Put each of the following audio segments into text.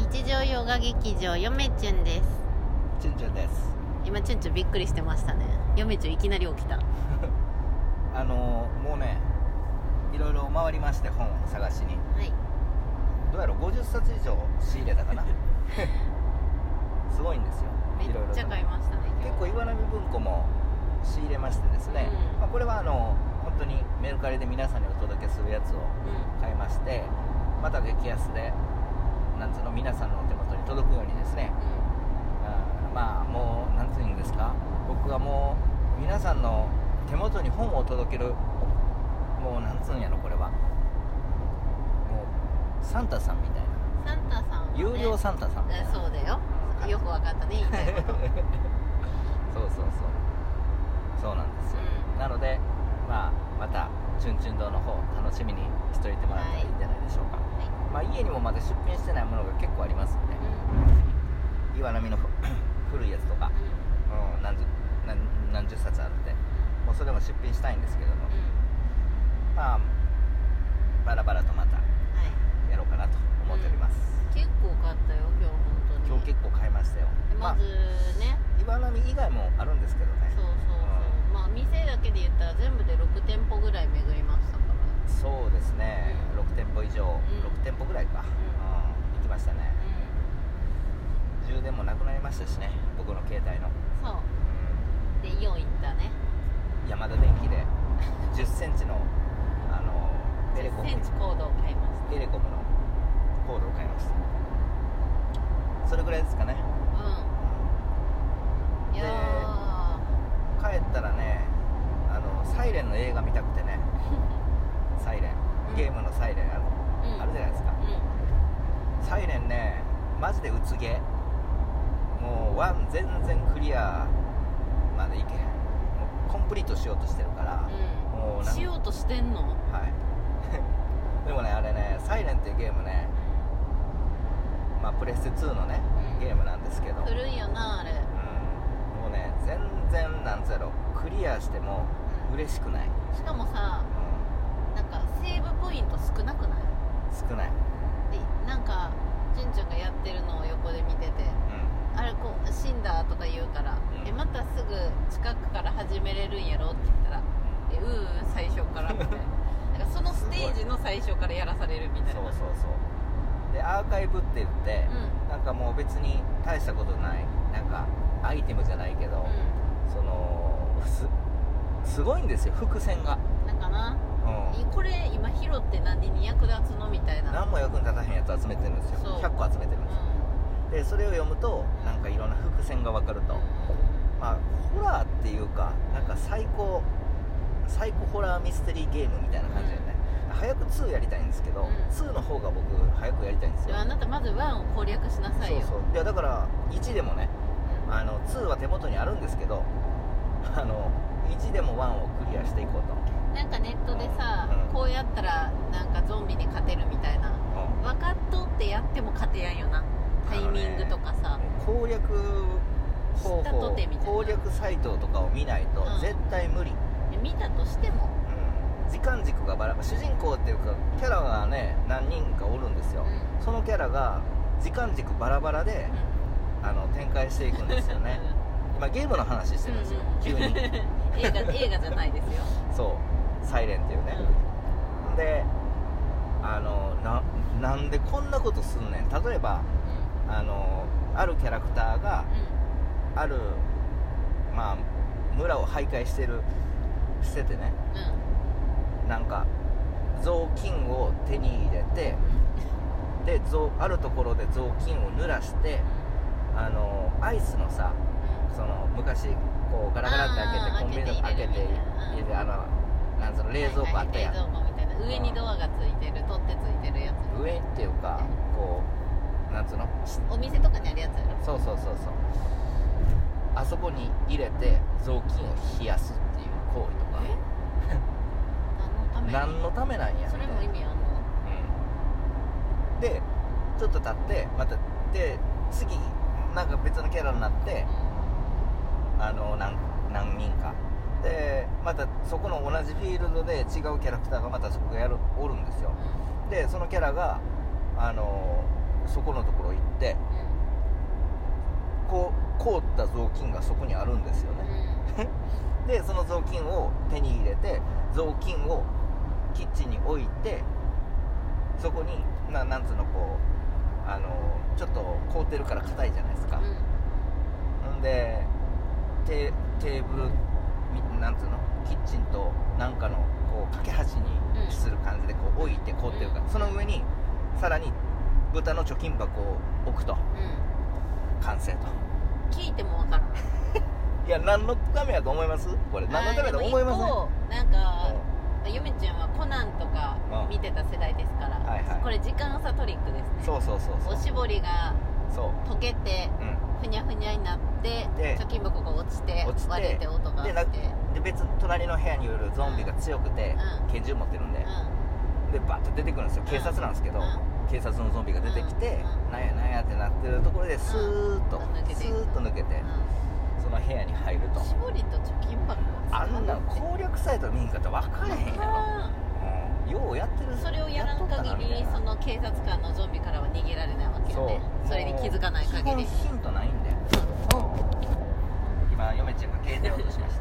日常ヨガ劇場よめちゅんです。 チュンチュンです。 今チュンチュンびっくりしてましたね。よめちゅんいきなり起きた。 もうね、いろいろ回りまして、本を探しに。 はい。 どうやろう、50冊以上仕入れたかな。すごいんですよ。 めっちゃ買いましたね。 結構岩波文庫も仕入れましてですね、これは本当にメルカリで皆さんにお届けするやつを買いまして、また激安でなんつうの皆さんのお手元に届くようにですね、まあもうなんつうんですか、僕はもう皆さんの手元に本を届ける、もうなんつうんやろ、これはもうサンタさんみたいな。 サンタさんは、ね、 有料サンタさんみたいな。 そうだよ、よくわかったね、言いたいことそうなんですよ、なので、またチュンチュン堂の方楽しみにしておいてもらったらいいんじゃないでしょうか。家にもまだ出品してないものが結構ありますんで、岩波の古いやつとか、何十冊あって、もうそれも出品したいんですけども、バラバラとまたやろうかなと思っております、 結構買ったよ今日。本当に今日結構買いましたよ。 まずね、 岩波以外もあるんですけどね。 そう、店だけで言ったら全部で6店舗ぐらい巡りましたから。 そうですね、6店舗以上、6店舗ぐらいか、行きましたね、充電もなくなりましたしね、僕の携帯の。 そう、でイオン行ったね。 ヤマダ電機で10センチのエレコム 10センチコードを買いました。 エレコムのコードを買いました。それぐらいですかね。 いや帰ったらね、サイレンの映画見たくてねサイレン、ゲームのサイレンあるじゃないですか、サイレンね、マジでうつげ、もう1全然クリアまでいけへん、もうコンプリートしようとしてるから、もうしようとしてんの？ はいでもね、あれね、サイレンっていうゲームね、プレステ2のね、ゲームなんですけど、 古いよなあれ。 もうね、全然なんつやろ、クリアしても嬉しくない。 しかもさ、なんかセーブポイント少なくない？ 少ない。 で、なんかじゅんちゃんがやってるのを横で見てて、あれこう死んだとか言うから、またすぐ近くから始めれるんやろって言ったら、最初からみたいな。なんかそのステージの最初からやらされるみたいな。 そうで、アーカイブって言って、なんかもう別に大したことない、なんかアイテムじゃないけど、すごいんですよ、伏線が。 なんかな、これ今拾って何に役立つのみたいな。 何も役に立たへんやつ集めてるんですよ。100個集めてるんですよ、でそれを読むとなんかいろんな伏線が分かると、ホラーっていうか、なんかサイコホラーミステリーゲームみたいな感じでね、早く2やりたいんですけど、2の方が僕早くやりたいんですよ。 あなたまず1を攻略しなさいよ。 いやだから1でもね、2は手元にあるんですけど、1でも1をクリアしていこうと。 なんかネットでさ、こうやったらなんかゾンビに勝てるみたいな、分かっとってやっても勝てやんよな、タイミングとかさ、 攻略方法、攻略サイトとかを見ないと絶対無理。 見たとしても、 時間軸がバラバラ、主人公っていうかキャラがね、何人かおるんですよ、そのキャラが時間軸バラバラで、展開していくんですよね今ゲームの話してるんですよ、急に映画じゃないですよそうサイレンっていうね、でなんでこんなことすんねん。例えば、あるキャラクターが、ある村を徘徊しててね、なんか雑巾を手に入れて、であるところで雑巾を濡らして、アイスのさ、その昔こうガラガラって開けて、コンビニの開けて入れて、なんその冷蔵庫あったやん、 冷蔵庫みたいな、上にドアがついてる、取っ手ついてるやつ、 上っていうか、こうなんつうの、 お店とかにあるやつやろ。 そうあそこに入れて雑巾を冷やすっていう行為とか、何のためなんやみたいな。 それも意味あんの？ でちょっと経ってまた、で次なんか別のキャラになって、何人かでまたそこの同じフィールドで違うキャラクターがまたそこおるんですよ。でそのキャラがそこのところ行って、こう凍った雑巾がそこにあるんですよね、でその雑巾を手に入れて雑巾をキッチンに置いて、そこになんつうのこうちょっと凍ってるから硬いじゃないですか、んでテーブルなんつうのキッチンとなんかのこう架け橋にする感じでこう置いて凍ってるから、その上にさらに豚の貯金箱を置くと、完成と。 聞いてもわからんいや何のためやと思います？これ何のためだと思います？ なんかゆめちゃんはコナンとか見てた世代ですから、これ時間差トリックですね。 そうおしぼりが溶けてふにゃふにゃになって貯金箱が落ちて割れて音がしてで別に隣の部屋にいるゾンビが強くて拳銃持ってるんで、でバッと出てくるんですよ。警察なんですけど、警察のゾンビが出てきて、なんやなんやってなってるところでスーッと抜けて、その部屋に入ると。 しぼりと貯金箱あんな攻略サイト見んかったら分からへんやろ、ようやってる。 それをやらん限りその警察官のゾンビからは逃げられないわけよね。それに気づかない限り。 ヒントないんだよ。今嫁ちゃんが携帯落としました。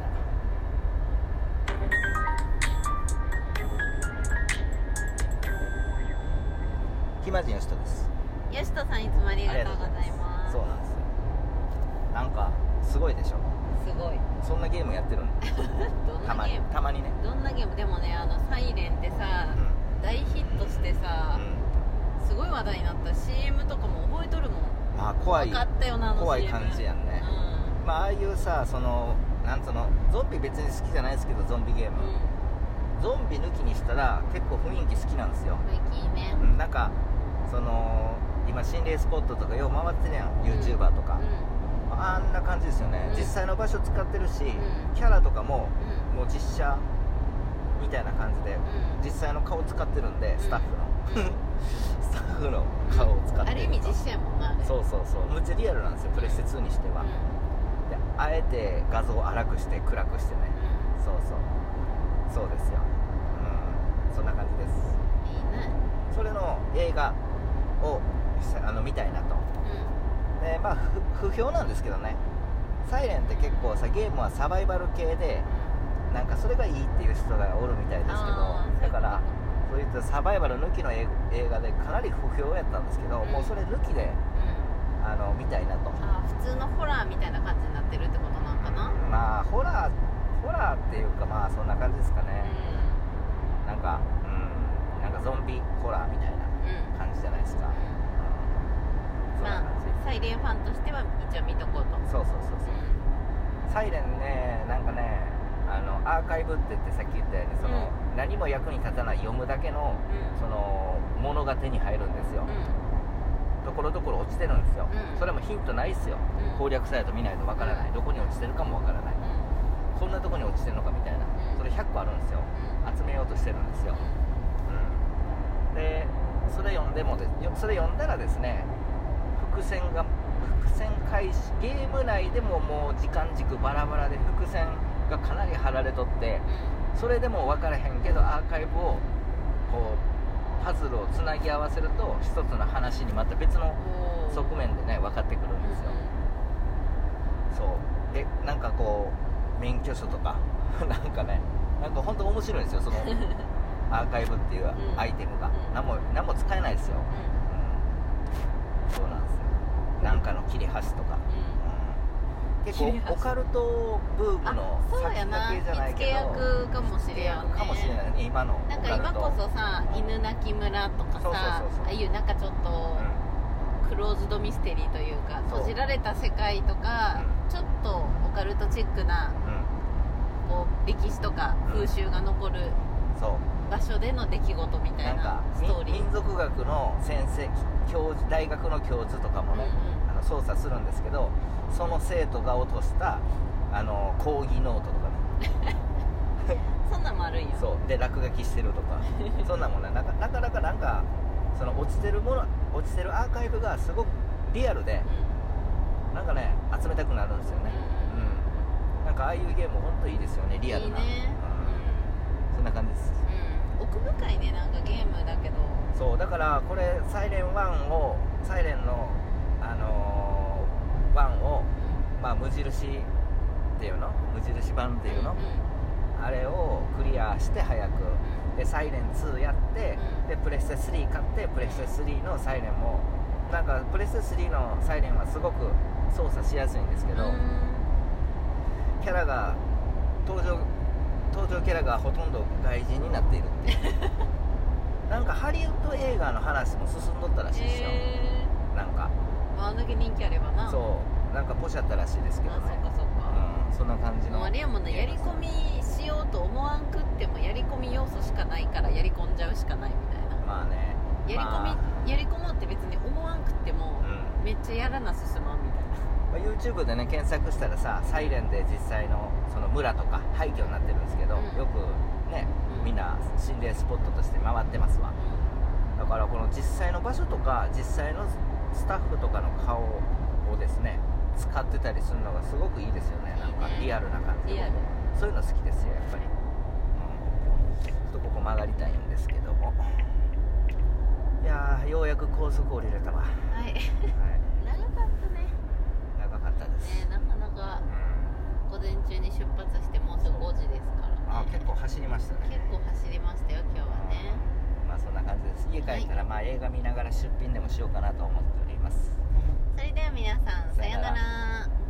暇人よしとです。 よしとさん、いつもありがとうございます。 そうなんですよ。なんかすごいでしょ。 すごい。 そんなゲームやってるんだどんなゲーム？ たまにね。 どんなゲーム？でもね、サイレンってさ、大ヒットしてさ、すごい話題になった。 CM とかも覚えとるもん。 まあ怖い、 分かったよな、 怖い感じやんね、まあああいうさ、そのなんつうの、ゾンビ別に好きじゃないですけど、ゾンビゲーム、ゾンビ抜きにしたら結構雰囲気好きなんですよ。 雰囲気いいね。 なんかその今心霊スポットとかよう回ってるやん、YouTuber とか、あんな感じですよね、実際の場所使ってるし、キャラとかも、もう実写みたいな感じで、実際の顔使ってるんで、スタッフのスタッフの顔を使ってる。 ある意味実写やもんな。 そうむっちゃリアルなんですよ、プレステ2にしては、であえて画像を荒くして暗くしてね、そうですよ、そんな感じです。 いいね。 それの映画を見たいなと、でまあ不評なんですけどね。サイレンって結構さ、ゲームはサバイバル系で、なんかそれがいいっていう人がおるみたいですけど、だからそういったサバイバル抜きの映画でかなり不評やったんですけど、もうそれ抜きで、見たいなと。 普通のホラーみたいな感じになってるってことなのかな。 まあホラーっていうか、まあそんな感じですかね、なんかゾンビホラーみたいな感じじゃないですか、 まあサイレンファンとしては一応見とこうと。 そうサイレンね、なんかね、アーカイブって言ってさっき言ったように、その、何も役に立たない読むだけの、そのものが手に入るんですよ、ところどころ落ちてるんですよ、それもヒントないっすよ、攻略サイト見ないとわからない、どこに落ちてるかもわからない、こんなとこに落ちてるのかみたいな、それ100個あるんですよ、集めようとしてるんですよ、でそれ読んだらですね、伏線開始、ゲーム内でももう時間軸バラバラで伏線がかなり張られとって、それでも分からへんけど、アーカイブをこうパズルをつなぎ合わせると一つの話にまた別の側面でね分かってくるんですよ。そうで、なんかこう免許証とかなんかね、なんか本当面白いんですよ、そのアーカイブっていうアイテムが、何も使えないですよ、そうなんですよ。なんかの切れ端とか、結構オカルトブームの先駆けじゃないけど、 火付け役かもしれんね。 かもしれないね、今のなんか今こそさ、犬鳴村とかさ、ああいうなんかちょっとクローズドミステリーというか、閉じられた世界とか、ちょっとオカルトチックな、こう歴史とか風習が残る場所での出来事みたいなストーリー。 民族学の先生、大学の教授とかもね、操作するんですけど、その生徒が落とした講義ノートとかねそんなんもあるんや。 そうで落書きしてるとかそんなもんね、なかなかなんかその落ちてるアーカイブがすごくリアルで、なんかね集めたくなるんですよね、なんかああいうゲーム本当いいですよね、リアルな。 いいね、 そんな感じです。 奥深いね、なんかゲームだけど。 そうだからこれサイレンの1を、まあ無印っていうの、無印版っていうの、あれをクリアして早く、でサイレン2やって、でプレステ3買って、プレステ3のサイレンもなんかプレステ3のサイレンはすごく操作しやすいんですけど、キャラが登場キャラがほとんど外人になっているっていうなんかハリウッド映画の話も進んどったらしいですよ、なんかあんだけ人気あればな。 そうなんかポシャったらしいですけどね。 そっかそっか、 そんな感じの。 もうあれやもんな、やり込みしようと思わんくってもやり込み要素しかないからやり込んじゃうしかないみたいな。 まあね、 やり込もうって別に思わんくっても、めっちゃやらな進まんみたいな。 YouTube でね検索したらさ、サイレンで実際のその村とか廃墟になってるんですけど、よくね、みんな心霊スポットとして回ってますわ、だからこの実際の場所とか実際のスタッフとかの顔をですね使ってたりするのがすごくいいですよね。なんかリアルな感じで、そういうの好きですよやっぱり、ちょっとここ曲がりたいんですけども、いやーようやく高速降りれたわ。はい、 長かったね。 長かったですね、なかなか午前中に出発してもうすぐ5時ですからね。 結構走りましたね。 結構走りましたよ今日はね。 まあそんな感じです。家帰ったらまあ映画見ながら出品でもしようかなと思っております。 それでは皆さんさようなら。